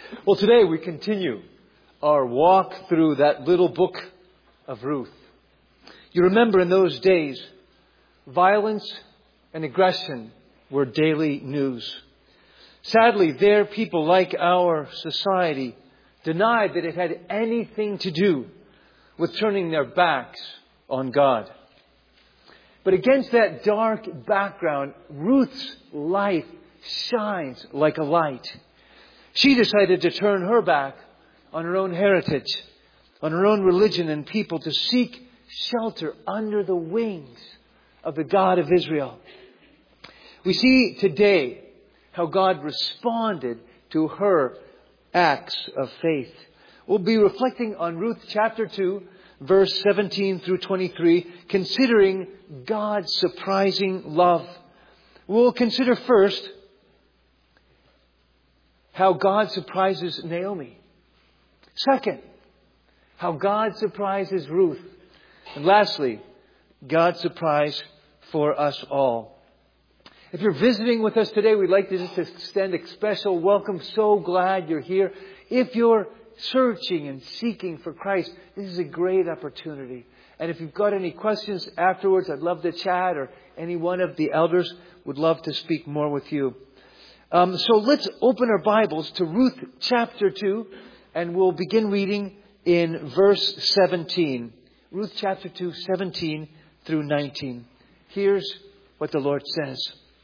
Well, today we continue our walk through that little book of Ruth. You remember in those days, violence and aggression were daily news. Sadly, there people like our society denied that it had anything to do with turning their backs on God. But against that dark background, Ruth's life shines like a light. She decided to turn her back on her own heritage, on her own religion and people, to seek shelter under the wings of the God of Israel. We see today how God responded to her acts of faith. We'll be reflecting on Ruth chapter 2, verse 17 through 23, considering God's surprising love. We'll consider first how God surprises Naomi. Second, how God surprises Ruth. And lastly, God's surprise for us all. If you're visiting with us today, we'd like to just extend a special welcome. So glad you're here. If you're searching and seeking for Christ, this is a great opportunity. And if you've got any questions afterwards, I'd love to chat, or any one of the elders would love to speak more with you. So let's open our Bibles to Ruth chapter 2, and we'll begin reading in verse 17. Ruth chapter 2, 17 through 19. Here's what the Lord says.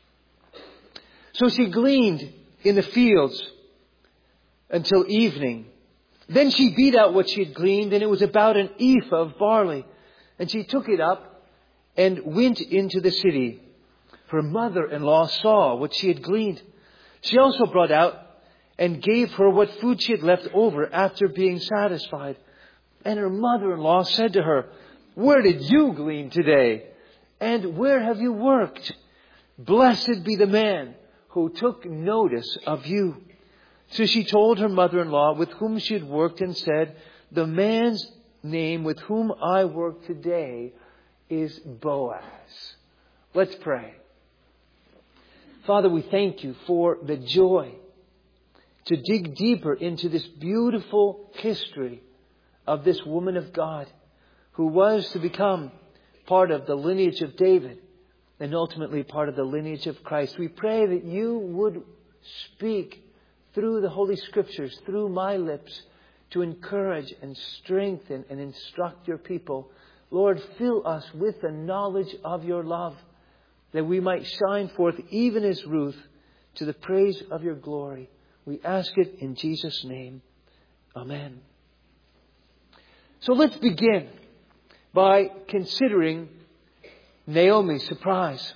So she gleaned in the fields until evening. Then she beat out what she had gleaned, and it was about an ephah of barley. And she took it up and went into the city. Her mother-in-law saw what she had gleaned. She also brought out and gave her what food she had left over after being satisfied. And her mother-in-law said to her, "Where did you glean today? And where have you worked? Blessed be the man who took notice of you." So she told her mother-in-law with whom she had worked and said, "The man's name with whom I work today is Boaz." Let's pray. Father, we thank you for the joy to dig deeper into this beautiful history of this woman of God who was to become part of the lineage of David and ultimately part of the lineage of Christ. We pray that you would speak through the Holy Scriptures, through my lips, to encourage and strengthen and instruct your people. Lord, fill us with the knowledge of your love, that we might shine forth, even as Ruth, to the praise of your glory. We ask it in Jesus' name. Amen. So let's begin by considering Naomi's surprise.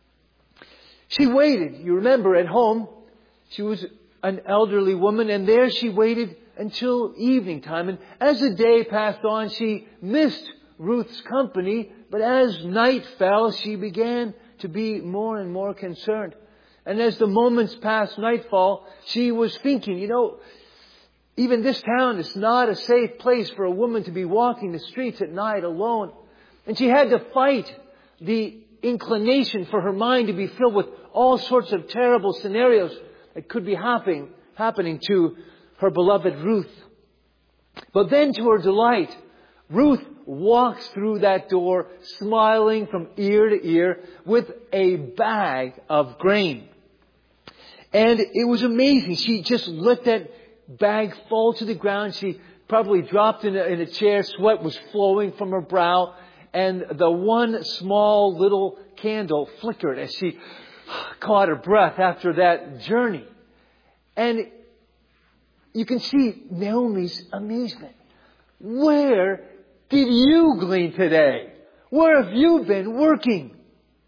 She waited. You remember, at home, she was an elderly woman, and there she waited until evening time. And as the day passed on, she missed Ruth's company, but as night fell, she began to be more and more concerned. And as the moments passed nightfall, she was thinking, even this town is not a safe place for a woman to be walking the streets at night alone. And she had to fight the inclination for her mind to be filled with all sorts of terrible scenarios that could be happening to her beloved Ruth. But then, to her delight, Ruth walks through that door smiling from ear to ear with a bag of grain. And it was amazing. She just let that bag fall to the ground. She probably dropped in a chair. Sweat was flowing from her brow. And the one small little candle flickered as she caught her breath after that journey. And you can see Naomi's amazement. Where did you glean today? Where have you been working?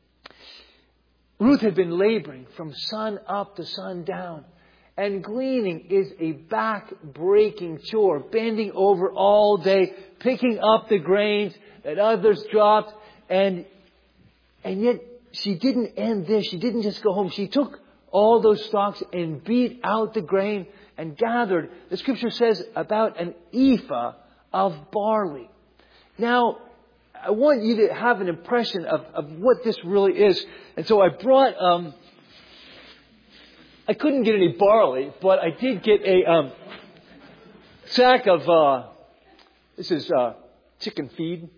Ruth had been laboring from sun up to sun down. And gleaning is a back-breaking chore, bending over all day, picking up the grains that others dropped. And yet she didn't end there. She didn't just go home. She took all those stalks and beat out the grain and gathered, the Scripture says, about an ephah of barley. Now, I want you to have an impression of what this really is. And so I brought I couldn't get any barley, but I did get a sack of, this is chicken feed.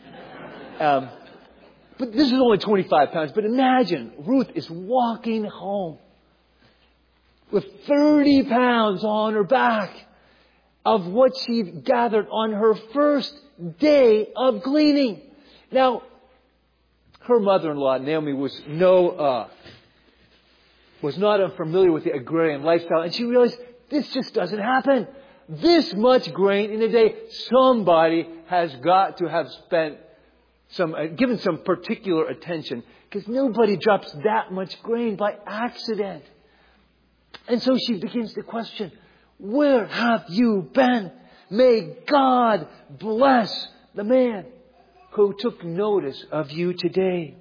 But this is only 25 pounds. But imagine, Ruth is walking home with 30 pounds on her back of what she'd gathered on her first day of gleaning. Now, her mother-in-law, Naomi, was not unfamiliar with the agrarian lifestyle. And she realized this just doesn't happen. This much grain in a day, somebody has got to have spent given some particular attention, because nobody drops that much grain by accident. And so she begins to question, where have you been? May God bless the man who took notice of you today.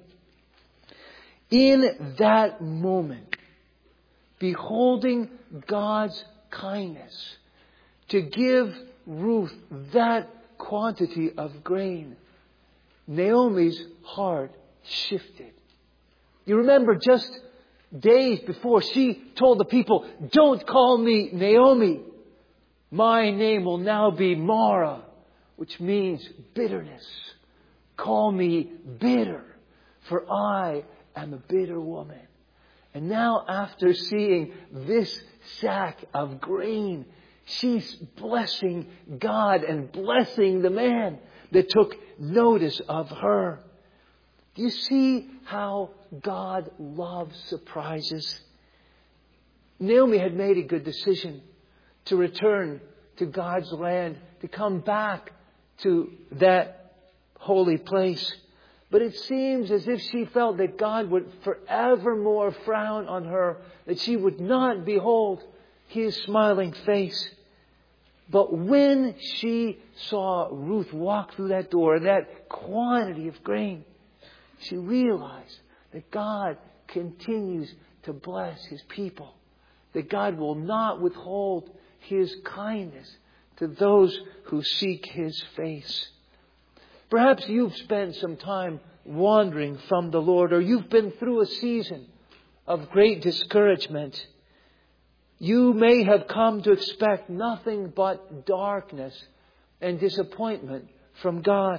In that moment, beholding God's kindness to give Ruth that quantity of grain, Naomi's heart shifted. You remember just days before she told the people, don't call me Naomi. My name will now be Mara, which means bitterness. Call me bitter, for I am a bitter woman. And now after seeing this sack of grain, she's blessing God and blessing the man that took notice of her. Do you see how God loves surprises? Naomi had made a good decision to return to God's land, to come back to that holy place. But it seems as if she felt that God would forevermore frown on her, that she would not behold His smiling face. But when she saw Ruth walk through that door and that quantity of grain, she realized that God continues to bless His people. That God will not withhold His kindness to those who seek His face. Perhaps you've spent some time wandering from the Lord, or you've been through a season of great discouragement. You may have come to expect nothing but darkness and disappointment from God.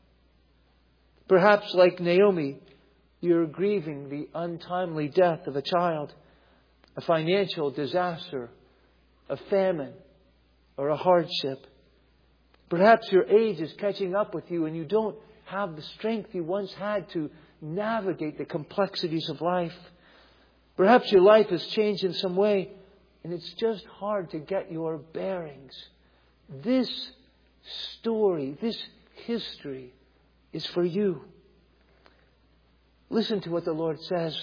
Perhaps like Naomi, you're grieving the untimely death of a child, a financial disaster, a famine, or a hardship. Perhaps your age is catching up with you and you don't have the strength you once had to navigate the complexities of life. Perhaps your life has changed in some way and it's just hard to get your bearings. This story, this history is for you. Listen to what the Lord says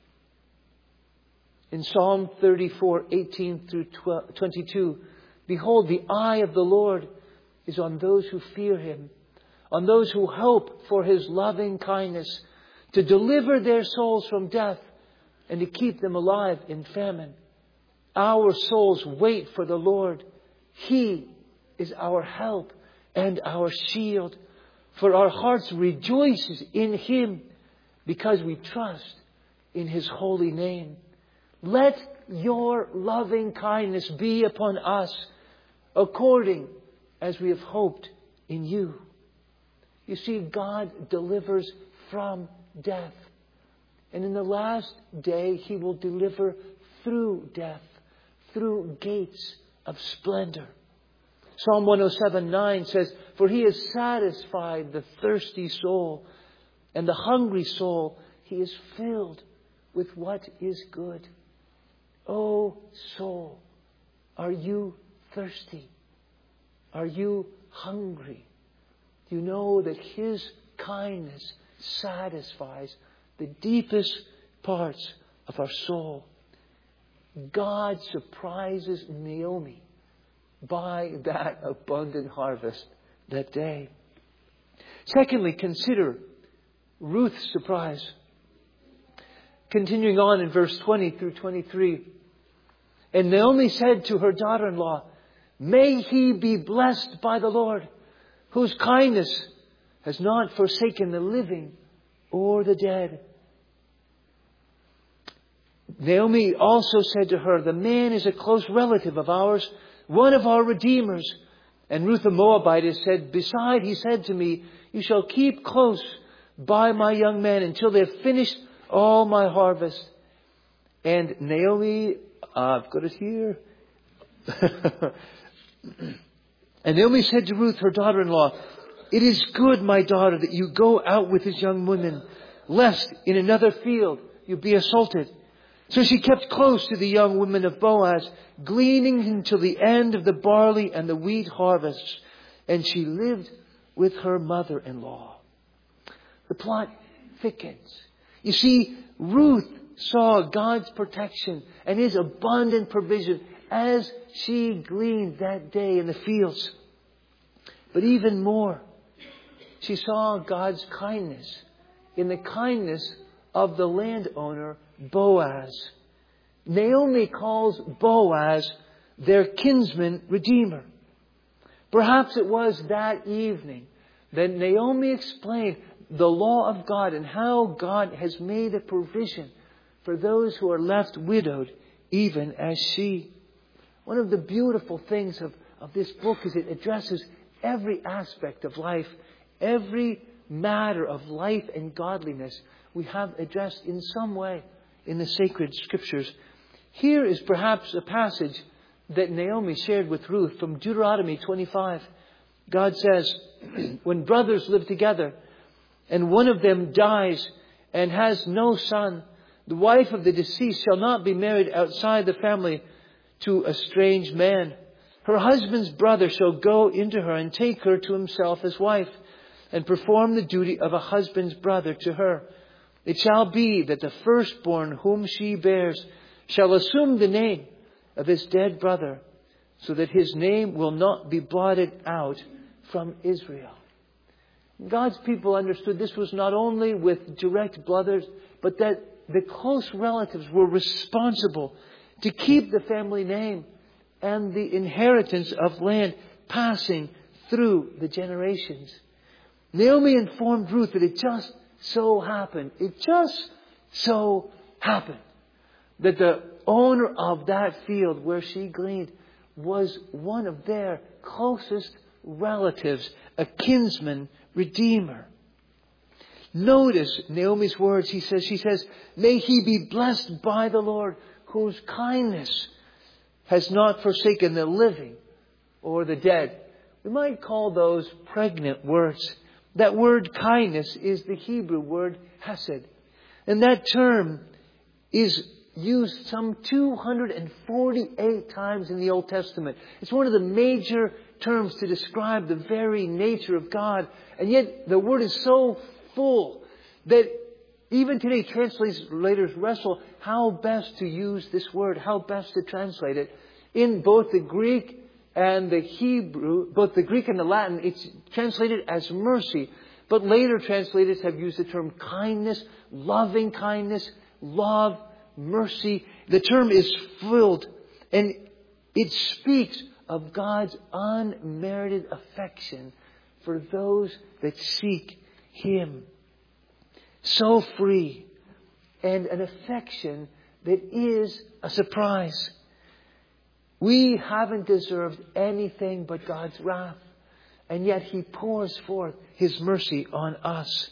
in Psalm 34:18 through 22. Behold, the eye of the Lord is on those who fear Him, on those who hope for His loving kindness, to deliver their souls from death and to keep them alive in famine. Our souls wait for the Lord. He is our help and our shield. For our hearts rejoices in Him because we trust in His holy name. Let your loving kindness be upon us according as we have hoped in you. You see, God delivers from death. And in the last day, He will deliver through death, through gates of splendor. Psalm 107:9 says, for He has satisfied the thirsty soul, and the hungry soul He is filled with what is good. Oh soul, are you thirsty? Are you hungry? Do you know that His kindness satisfies the deepest parts of our soul? God surprises Naomi by that abundant harvest that day. Secondly, consider Ruth's surprise. Continuing on in verse 20 through 23. And Naomi said to her daughter-in-law, may he be blessed by the Lord, whose kindness has not forsaken the living or the dead. Naomi also said to her, the man is a close relative of ours, one of our redeemers. And Ruth the Moabitess said, beside, he said to me, you shall keep close by my young men until they have finished all my harvest. And Naomi, I've got it here. And Naomi said to Ruth, her daughter-in-law, it is good, my daughter, that you go out with this young woman, lest in another field you be assaulted. So she kept close to the young women of Boaz, gleaning until the end of the barley and the wheat harvests. And she lived with her mother-in-law. The plot thickens. You see, Ruth saw God's protection and His abundant provision as she gleaned that day in the fields. But even more, she saw God's kindness in the kindness of the landowner Boaz. Naomi calls Boaz their kinsman redeemer. Perhaps it was that evening that Naomi explained the law of God and how God has made a provision for those who are left widowed, even as she. One of the beautiful things of this book is it addresses every aspect of life, every matter of life and godliness we have addressed in some way in the sacred scriptures. Here is perhaps a passage that Naomi shared with Ruth from Deuteronomy 25. God says, when brothers live together and one of them dies and has no son, the wife of the deceased shall not be married outside the family to a strange man. Her husband's brother shall go into her and take her to himself as wife and perform the duty of a husband's brother to her. It shall be that the firstborn whom she bears shall assume the name of his dead brother, so that his name will not be blotted out from Israel. God's people understood this was not only with direct brothers, but that the close relatives were responsible to keep the family name and the inheritance of land passing through the generations. Naomi informed Ruth that it just so happened that the owner of that field where she gleaned was one of their closest relatives, a kinsman redeemer. Notice Naomi's words. She says, may he be blessed by the Lord, whose kindness has not forsaken the living or the dead. We might call those pregnant words. That word kindness is the Hebrew word hesed. And that term is used some 248 times in the Old Testament. It's one of the major terms to describe the very nature of God. And yet the word is so full that even today translators wrestle how best to use this word, how best to translate it. In both the Greek and the Hebrew, both the Greek and the Latin, it's translated as mercy. But later translators have used the term kindness, loving kindness, love, mercy. The term is filled, and it speaks of God's unmerited affection for those that seek Him. So free, and an affection that is a surprise. We haven't deserved anything but God's wrath, and yet He pours forth His mercy on us.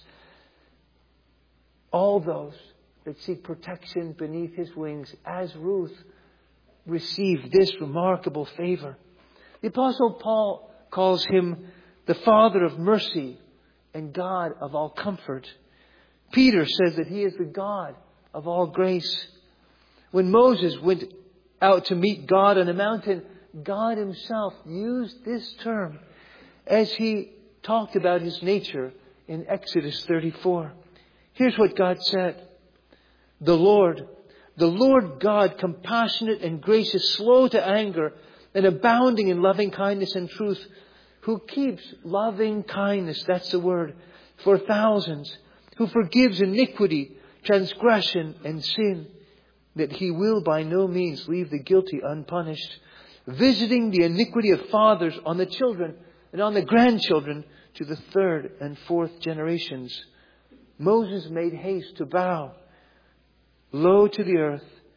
All those that seek protection beneath His wings, as Ruth received this remarkable favor. The Apostle Paul calls Him the Father of mercy and God of all comfort. Peter says that He is the God of all grace. When Moses went out to meet God on a mountain, God Himself used this term as He talked about His nature in Exodus 34. Here's what God said. The Lord God, compassionate and gracious, slow to anger, and abounding in loving kindness and truth, who keeps loving kindness, that's the word, for thousands, who forgives iniquity, transgression, and sin, that He will by no means leave the guilty unpunished, visiting the iniquity of fathers on the children and on the grandchildren to the third and fourth generations. Moses made haste to bow low to the earth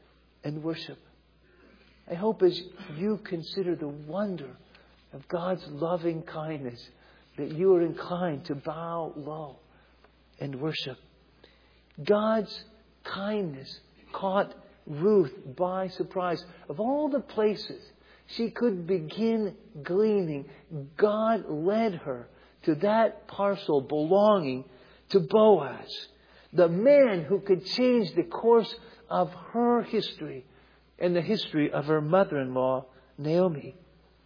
and worship. I hope as you consider the wonder of God's loving kindness that you are inclined to bow low and worship. God's kindness caught Ruth by surprise. Of all the places she could begin gleaning, God led her to that parcel belonging to Boaz, the man who could change the course of her history and the history of her mother-in-law, Naomi.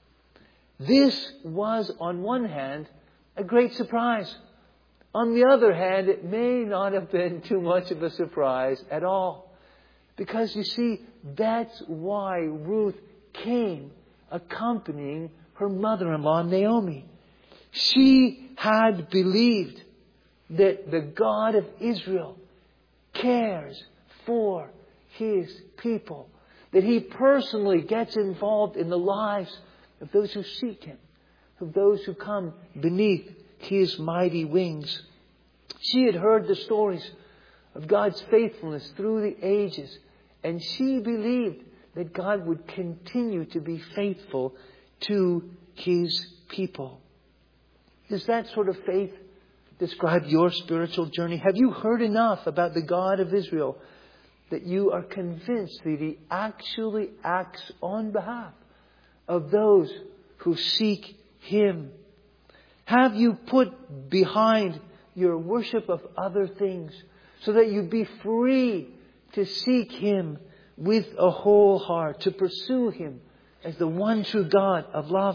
This was, on one hand, a great surprise. On the other hand, it may not have been too much of a surprise at all. Because you see, that's why Ruth came accompanying her mother-in-law, Naomi. She had believed that the God of Israel cares for His people. That He personally gets involved in the lives of those who seek Him, of those who come beneath His mighty wings. She had heard the stories of God's faithfulness through the ages, and she believed that God would continue to be faithful to His people. Does that sort of faith describe your spiritual journey? Have you heard enough about the God of Israel that you are convinced that He actually acts on behalf of those who seek Him? Have you put behind your worship of other things so that you be free to seek Him with a whole heart, to pursue Him as the one true God of love?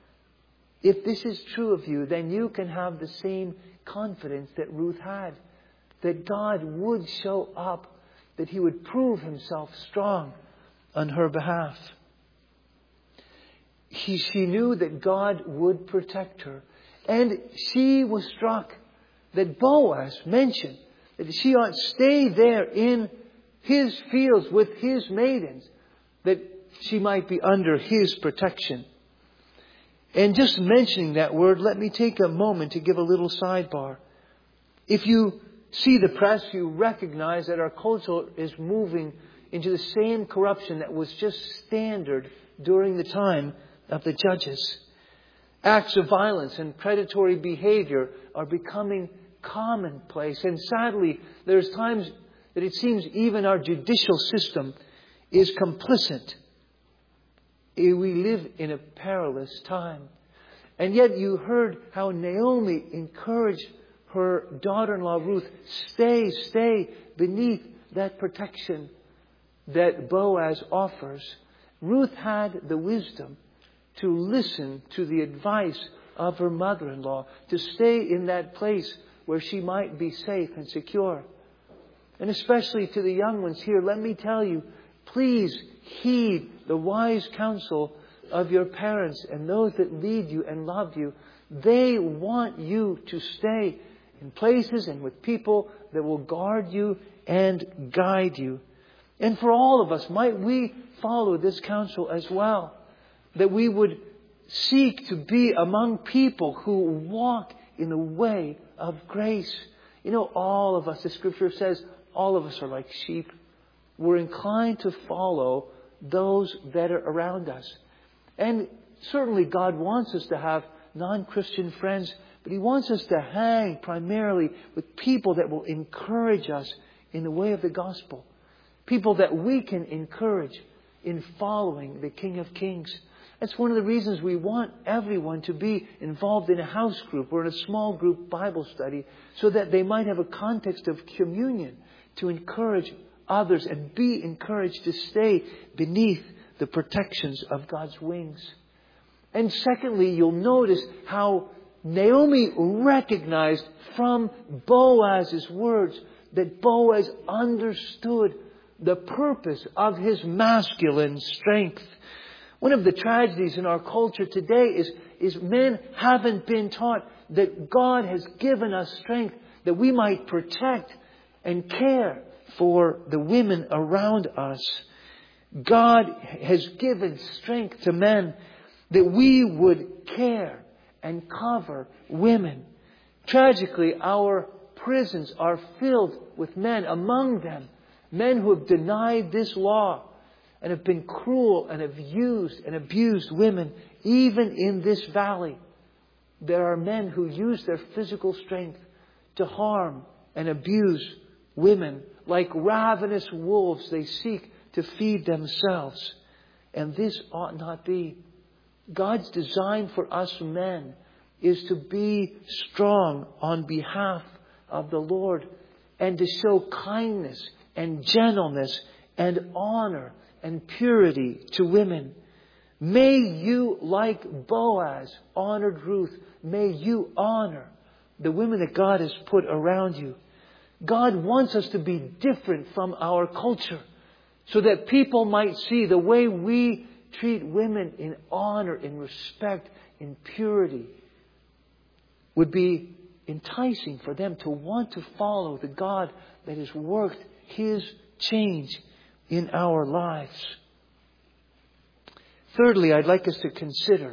If this is true of you, then you can have the same confidence that Ruth had, that God would show up, that He would prove Himself strong on her behalf. She knew that God would protect her. And she was struck that Boaz mentioned that she ought to stay there in his fields with his maidens, that she might be under his protection. And just mentioning that word, let me take a moment to give a little sidebar. If you see the press, you recognize that our culture is moving into the same corruption that was just standard during the time of the Judges. Acts of violence and predatory behavior are becoming commonplace. And sadly, there's times that it seems even our judicial system is complicit. We live in a perilous time. And yet you heard how Naomi encouraged her daughter-in-law Ruth, stay beneath that protection that Boaz offers. Ruth had the wisdom to listen to the advice of her mother-in-law, to stay in that place where she might be safe and secure. And especially to the young ones here, let me tell you, please heed the wise counsel of your parents and those that lead you and love you. They want you to stay in places and with people that will guard you and guide you. And for all of us, might we follow this counsel as well? That we would seek to be among people who walk in the way of grace. You know, all of us, the Scripture says, all of us are like sheep. We're inclined to follow those that are around us. And certainly God wants us to have non-Christian friends, but He wants us to hang primarily with people that will encourage us in the way of the gospel. People that we can encourage in following the King of Kings. That's one of the reasons we want everyone to be involved in a house group or in a small group Bible study, so that they might have a context of communion to encourage others and be encouraged to stay beneath the protections of God's wings. And secondly, you'll notice how Naomi recognized from Boaz's words that Boaz understood the purpose of his masculine strength. One of the tragedies in our culture today is men haven't been taught that God has given us strength that we might protect and care for the women around us. God has given strength to men that we would care and cover women. Tragically, our prisons are filled with men, among them men who have denied this law and have been cruel and have used and abused women, even in this valley. There are men who use their physical strength to harm and abuse women. Like ravenous wolves, they seek to feed themselves. And this ought not be. God's design for us men is to be strong on behalf of the Lord and to show kindness and gentleness and honor and purity to women. May you, like Boaz honored Ruth, may you honor the women that God has put around you. God wants us to be different from our culture so that people might see the way we treat women in honor, in respect, in purity would be enticing for them to want to follow the God that has worked His change in our lives. Thirdly, I'd like us to consider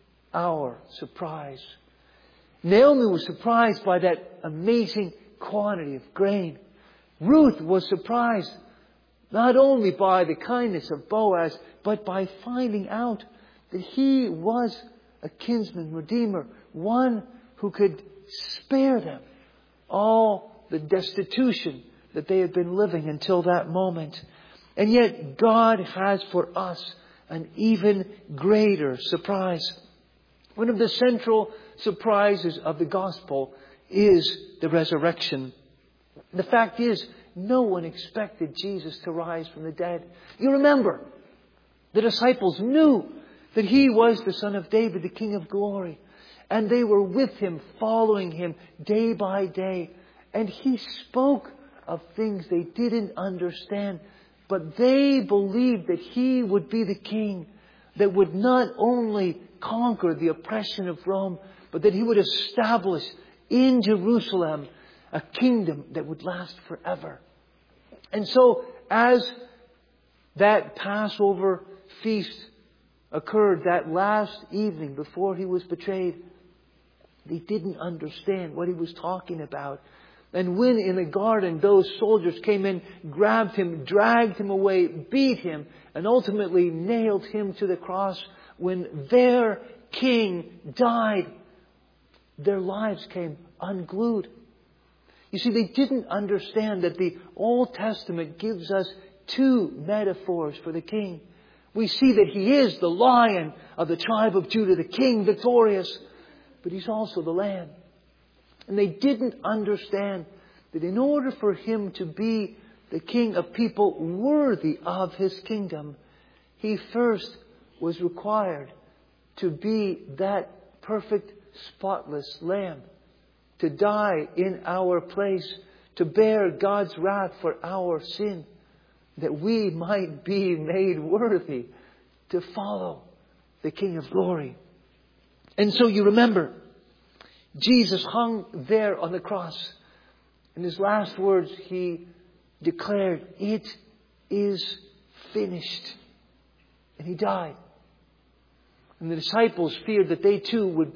our surprise. Naomi was surprised by that amazing quantity of grain. Ruth was surprised not only by the kindness of Boaz, but by finding out that he was a kinsman redeemer, one who could spare them all the destitution that they had been living until that moment. And yet God has for us an even greater surprise. One of the central surprises of the gospel is the resurrection. The fact is, no one expected Jesus to rise from the dead. You remember, the disciples knew that He was the Son of David, the King of glory. And they were with Him, following Him day by day. And He spoke of things they didn't understand. But they believed that He would be the King that would not only conquer the oppression of Rome, but that He would establish in Jerusalem a kingdom that would last forever. And so, as that Passover feast occurred that last evening before He was betrayed, they didn't understand what He was talking about. And when in the garden those soldiers came in, grabbed Him, dragged Him away, beat Him, and ultimately nailed Him to the cross, when their King died, their lives came unglued. You see, they didn't understand that the Old Testament gives us two metaphors for the King. We see that He is the Lion of the tribe of Judah, the King victorious, but He's also the Lamb. And they didn't understand that in order for Him to be the King of people worthy of His kingdom, He first was required to be that perfect, spotless Lamb, to die in our place, to bear God's wrath for our sin, that we might be made worthy to follow the King of glory. And so you remember, Jesus hung there on the cross. In His last words, He declared, "It is finished." And He died. And the disciples feared that they too would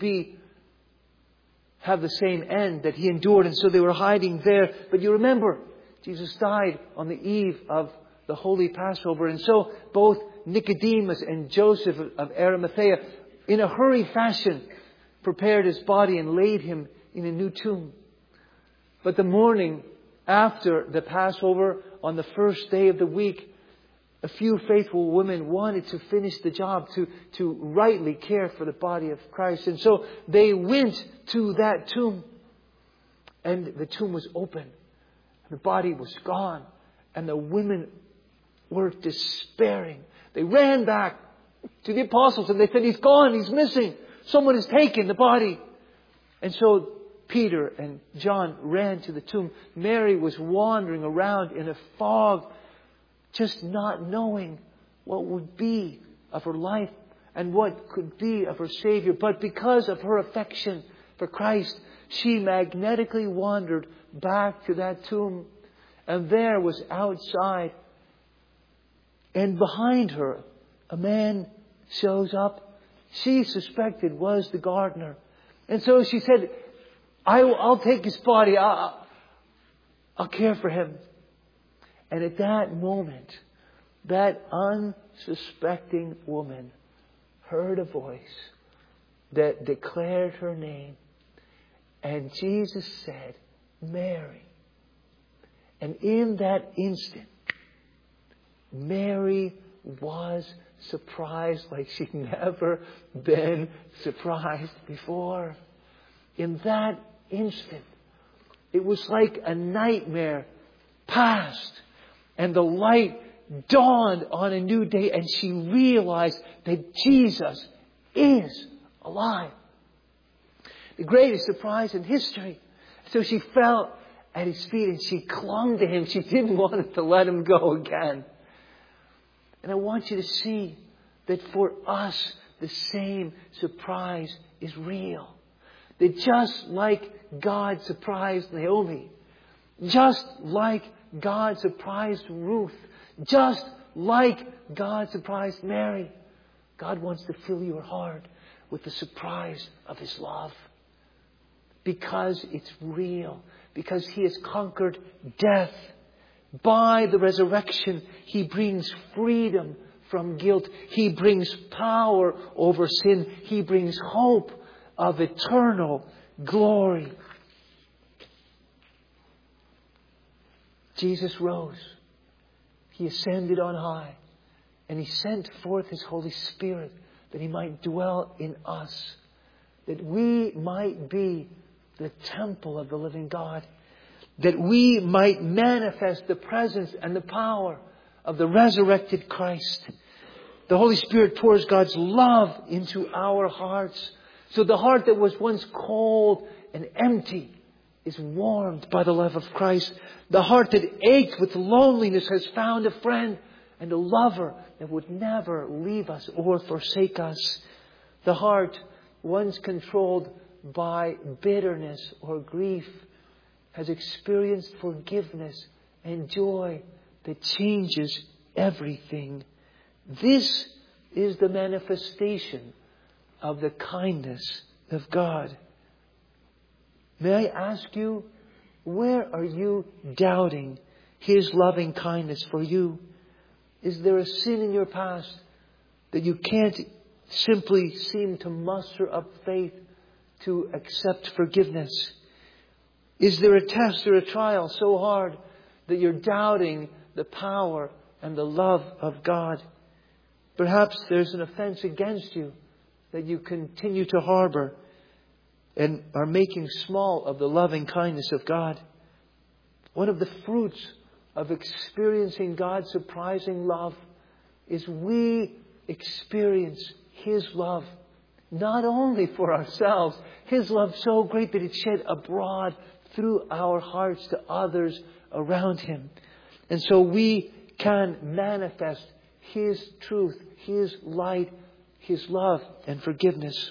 have the same end that He endured. And so they were hiding there. But you remember, Jesus died on the eve of the Holy Passover. And so both Nicodemus and Joseph of Arimathea, in a hurry fashion, prepared His body and laid Him in a new tomb. But the morning after the Passover, on the first day of the week, a few faithful women wanted to finish the job, to rightly care for the body of Christ. And so they went to that tomb. And the tomb was open. The body was gone. And the women were despairing. They ran back to the apostles and they said, "He's gone, He's missing. Someone has taken the body." And so Peter and John ran to the tomb. Mary was wandering around in a fog, just not knowing what would be of her life and what could be of her Savior. But because of her affection for Christ, she magnetically wandered back to that tomb. And there was outside, and behind her, a man shows up. She suspected was the gardener. And so she said, I'll take his body. I'll care for him. And at that moment, that unsuspecting woman heard a voice that declared her name. And Jesus said, Mary. And in that instant, Mary was surprised like she'd never been surprised before. In that instant, it was like a nightmare passed and the light dawned on a new day, and she realized that Jesus is alive. The greatest surprise in history. So she fell at His feet and she clung to Him. She didn't want to let Him go again. And I want you to see that for us, the same surprise is real. That just like God surprised Naomi, just like God surprised Ruth, just like God surprised Mary, God wants to fill your heart with the surprise of His love. Because it's real. Because He has conquered death. By the resurrection, He brings freedom from guilt. He brings power over sin. He brings hope of eternal glory. Jesus rose. He ascended on high. And He sent forth His Holy Spirit that He might dwell in us. That we might be the temple of the living God. That we might manifest the presence and the power of the resurrected Christ. The Holy Spirit pours God's love into our hearts. So the heart that was once cold and empty is warmed by the love of Christ. The heart that ached with loneliness has found a friend and a lover that would never leave us or forsake us. The heart once controlled by bitterness or grief has experienced forgiveness and joy that changes everything. This is the manifestation of the kindness of God. May I ask you, where are you doubting His loving kindness for you? Is there a sin in your past that you can't simply seem to muster up faith to accept forgiveness? Is there a test or a trial so hard that you're doubting the power and the love of God? Perhaps there's an offense against you that you continue to harbor and are making small of the loving kindness of God. One of the fruits of experiencing God's surprising love is we experience His love not only for ourselves. His love so great that it shed abroad through our hearts to others around Him. And so we can manifest His truth, His light, His love and forgiveness.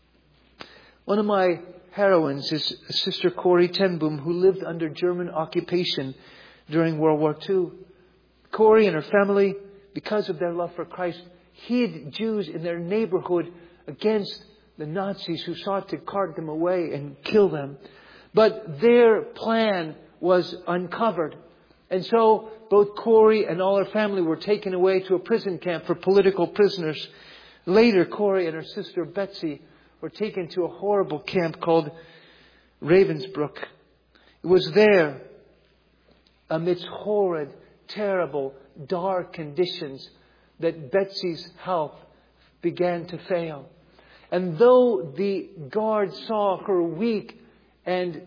One of my heroines is Sister Corrie ten Boom, who lived under German occupation during World War II. Corrie and her family, because of their love for Christ, hid Jews in their neighborhood against the Nazis who sought to cart them away and kill them. But their plan was uncovered. And so both Corrie and all her family were taken away to a prison camp for political prisoners. Later, Corrie and her sister Betsy were taken to a horrible camp called Ravensbrück. It was there, amidst horrid, terrible, dark conditions, that Betsy's health began to fail. And though the guards saw her weak and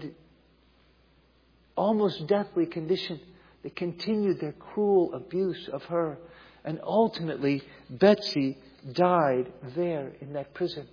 almost deathly condition, they continued their cruel abuse of her. And ultimately, Betsy died there in that prison.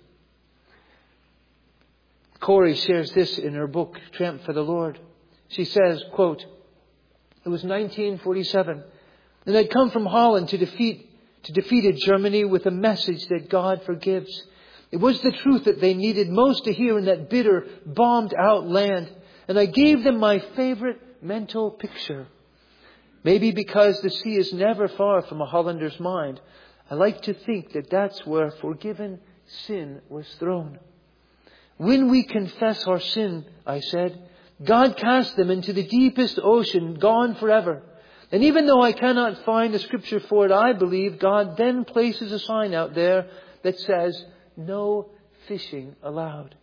Corrie shares this in her book, Tramp for the Lord. She says, quote, "It was 1947, and I'd come from Holland to defeated Germany with a message that God forgives. It was the truth that they needed most to hear in that bitter, bombed-out land. And I gave them my favorite mental picture. Maybe because the sea is never far from a Hollander's mind, I like to think that that's where forgiven sin was thrown. When we confess our sin, I said, God cast them into the deepest ocean, gone forever. And even though I cannot find a scripture for it, I believe God then places a sign out there that says, no fishing allowed.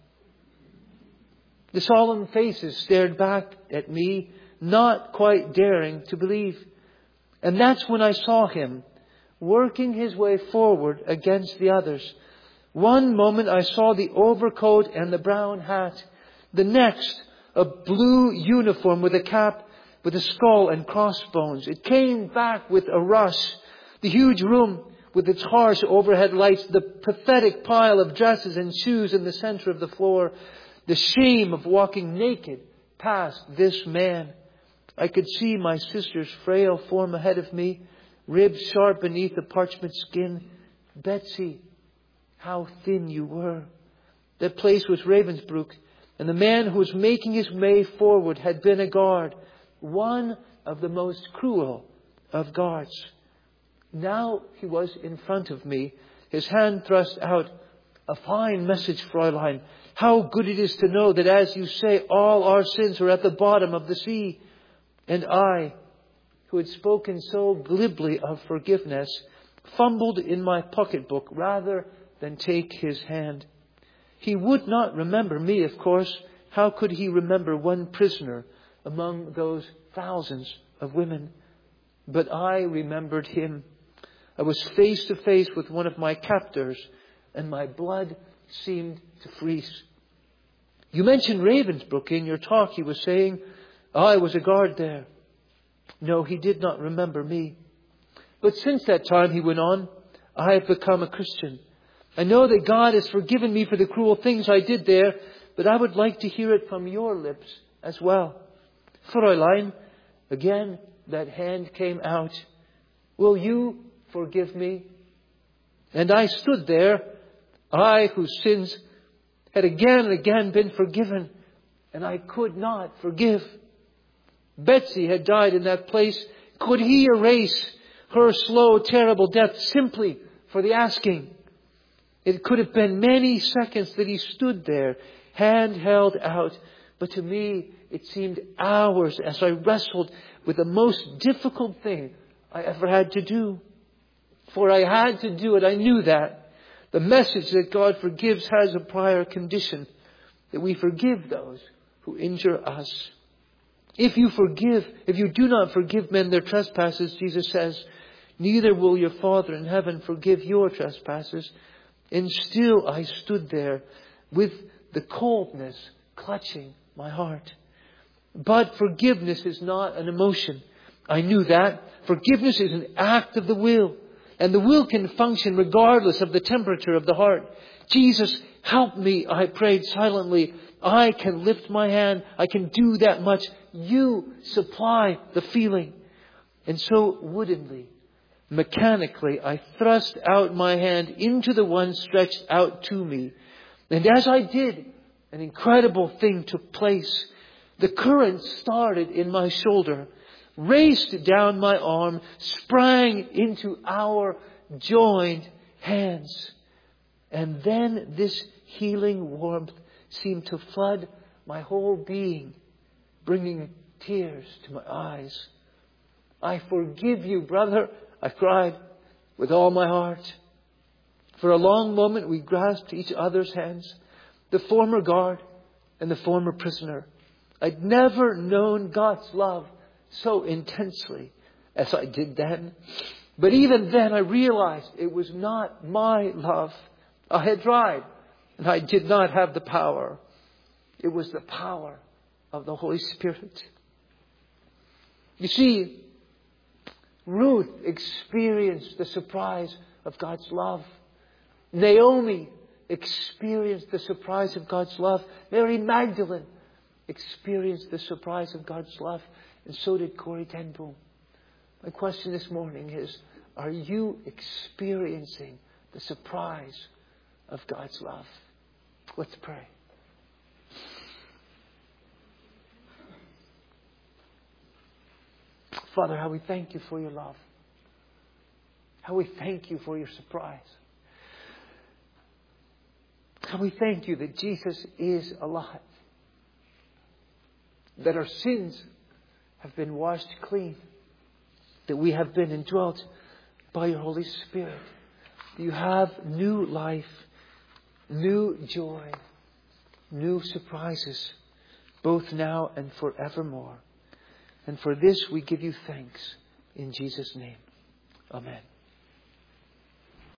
The solemn faces stared back at me, not quite daring to believe. And that's when I saw him working his way forward against the others. One moment I saw the overcoat and the brown hat. The next, a blue uniform with a cap with a skull and crossbones. It came back with a rush. The huge room with its harsh overhead lights, the pathetic pile of dresses and shoes in the center of the floor, the shame of walking naked past this man. I could see my sister's frail form ahead of me, ribs sharp beneath the parchment skin. Betsy, how thin you were. That place was Ravensbrück, and the man who was making his way forward had been a guard, one of the most cruel of guards. Now he was in front of me, his hand thrust out. A fine message, Fräulein. How good it is to know that, as you say, all our sins are at the bottom of the sea. And I, who had spoken so glibly of forgiveness, fumbled in my pocketbook rather than take his hand. He would not remember me, of course. How could he remember one prisoner among those thousands of women? But I remembered him. I was face to face with one of my captors, and my blood seemed to freeze. You mentioned Ravensbrück in your talk, he was saying. I was a guard there. No, he did not remember me. But since that time, he went on, I have become a Christian. I know that God has forgiven me for the cruel things I did there, but I would like to hear it from your lips as well. Fräulein, again, that hand came out. Will you forgive me? And I stood there, I whose sins had again and again been forgiven, and I could not forgive. Betsy had died in that place. Could he erase her slow, terrible death simply for the asking? It could have been many seconds that he stood there, hand held out. But to me, it seemed hours as I wrestled with the most difficult thing I ever had to do. For I had to do it. I knew that. The message that God forgives has a prior condition, that we forgive those who injure us. If you do not forgive men their trespasses, Jesus says, neither will your Father in heaven forgive your trespasses. And still I stood there with the coldness clutching my heart. But forgiveness is not an emotion. I knew that. Forgiveness is an act of the will. And the will can function regardless of the temperature of the heart. Jesus, help me, I prayed silently. I can lift my hand. I can do that much. You supply the feeling. And so woodenly, mechanically, I thrust out my hand into the one stretched out to me. And as I did, an incredible thing took place. The current started in my shoulder, raced down my arm, sprang into our joined hands. And then this healing warmth seemed to flood my whole being, bringing tears to my eyes. I forgive you, brother, I cried with all my heart. For a long moment we grasped each other's hands, the former guard and the former prisoner. I'd never known God's love so intensely as I did then. But even then I realized it was not my love. I had tried and I did not have the power. It was the power of the Holy Spirit. You see, Ruth experienced the surprise of God's love. Naomi experienced the surprise of God's love. Mary Magdalene experienced the surprise of God's love. And so did Corrie ten Boom. My question this morning is, are you experiencing the surprise of God's love? Let's pray. Father, how we thank you for your love. How we thank you for your surprise. How we thank you that Jesus is alive. That our sins have been washed clean. that we have been indwelt by your Holy Spirit. You have new life, new joy, new surprises, both now and forevermore. And for this we give you thanks in Jesus' name. Amen.